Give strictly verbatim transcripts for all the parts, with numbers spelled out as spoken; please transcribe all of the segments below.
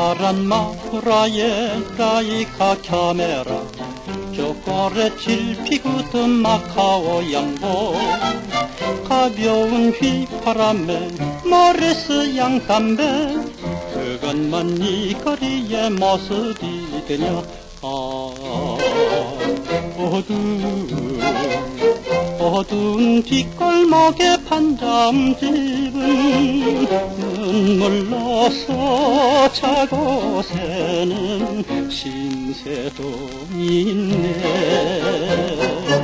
파란 마후라의 라이카 카메라 초콜릿 질피구던 마카오 양보 가벼운 휘파람에 모레스 양담배 그것만 이 거리의 모습이 되냐. 아, 어두운 어두운 뒷골목의 판잠집은 눈물로서 자고 새는 신세도 있네.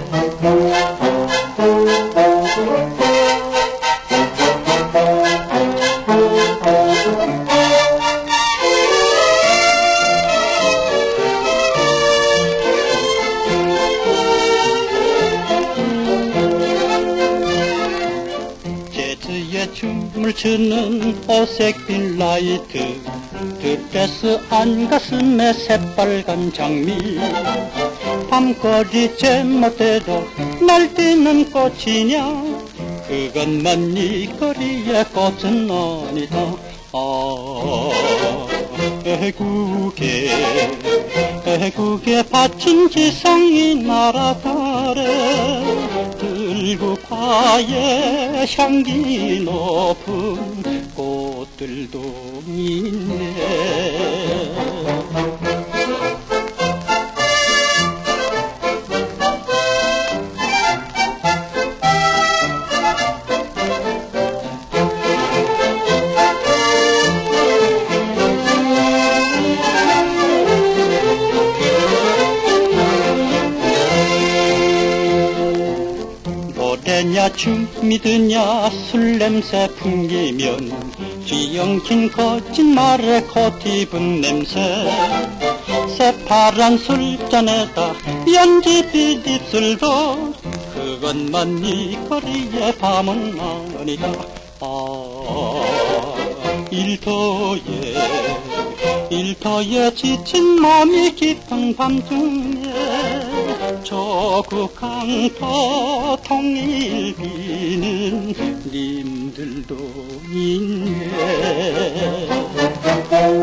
재즈의 춤을 추는 오색빛 라이트 드레스 안 가슴에 새빨간 장미 밤거리 제멋대로 날뛰는 꽃이냐 그것만 이 거리의 꽃은 아니다. 아, 애국에 애국에 바친 지성이 날아가래 들국화의 향기 높은 꽃들도 있네. 노래냐 춤이드냐 술 냄새 풍기면 쥐엉킨 거짓말에 콧입은 냄새 새파란 술잔에다 연지빛 입술도 그것만 이 거리의 밤은 아니다. 아, 일터에 일터에 지친 몸이 깊은 밤중에 조국 강터 통일 비는 님들도 있네.